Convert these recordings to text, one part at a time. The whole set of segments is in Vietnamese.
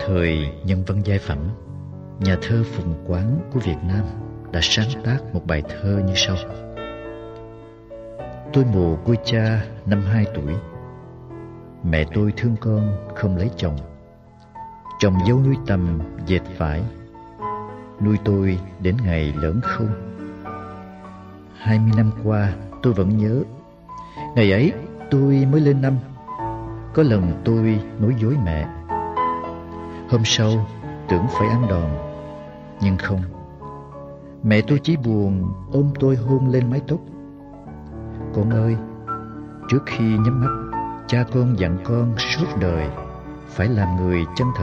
Thời nhân văn giai phẩm, nhà thơ Phùng Quán của Việt Nam đã sáng tác một bài thơ như sau. Tôi mồ côi cha năm 2 tuổi. Mẹ tôi thương con không lấy chồng. Chồng dâu nuôi tầm dệt vải, nuôi tôi đến ngày lớn khôn. 20 năm qua tôi vẫn nhớ, ngày ấy tôi mới lên năm. Có lần tôi nói dối mẹ. Hôm sau tưởng phải ăn đòn, nhưng không. Mẹ tôi chỉ buồn ôm tôi hôn lên mái tóc. Con ơi, trước khi nhắm mắt, cha con dặn con suốt đời phải làm người chân thật.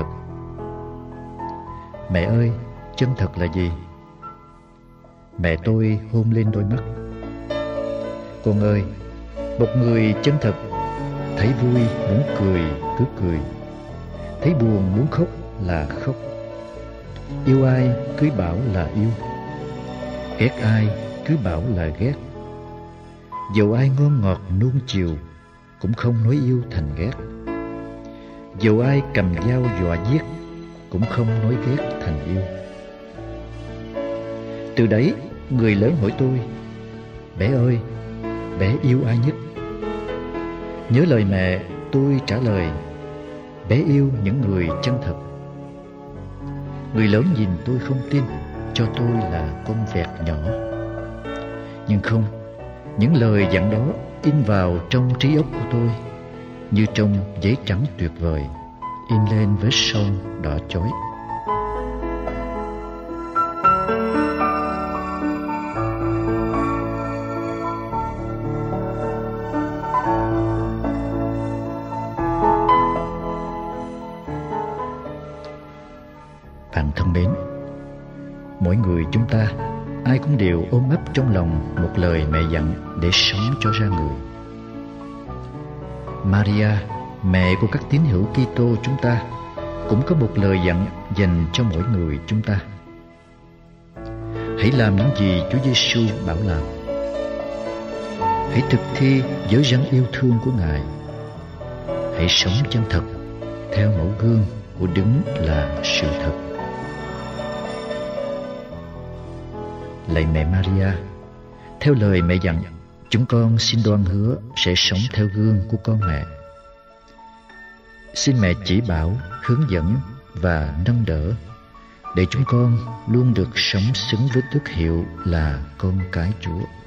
Mẹ ơi, chân thật là gì? Mẹ tôi hôn lên đôi mắt. Con ơi, một người chân thật, thấy vui muốn cười cứ cười, thấy buồn muốn khóc là khóc. Yêu ai cứ bảo là yêu, ghét ai cứ bảo là ghét. Dẫu ai ngon ngọt nuông chiều, cũng không nói yêu thành ghét. Dẫu ai cầm dao dọa giết, cũng không nói ghét thành yêu. Từ đấy người lớn hỏi tôi, bé ơi, bé yêu ai nhất? Nhớ lời mẹ, tôi trả lời, bé yêu những người chân thật. Người lớn nhìn tôi không tin, cho tôi là con vẹt nhỏ. Nhưng không, những lời dặn đó in vào trong trí óc của tôi như trong giấy trắng tuyệt vời, in lên vết son đỏ chói. Bạn thân mến, mỗi người chúng ta, ai cũng đều ôm ấp trong lòng một lời mẹ dặn để sống cho ra người. Maria, mẹ của các tín hữu Kitô chúng ta, cũng có một lời dặn dành cho mỗi người chúng ta. Hãy làm những gì Chúa Giêsu bảo làm. Hãy thực thi giới răn yêu thương của Ngài. Hãy sống chân thật theo mẫu gương của Đấng là sự thật. Lạy mẹ Maria, theo lời mẹ dặn, chúng con xin đoan hứa sẽ sống theo gương của con mẹ. Xin mẹ chỉ bảo, hướng dẫn và nâng đỡ để chúng con luôn được sống xứng với tước hiệu là con cái Chúa.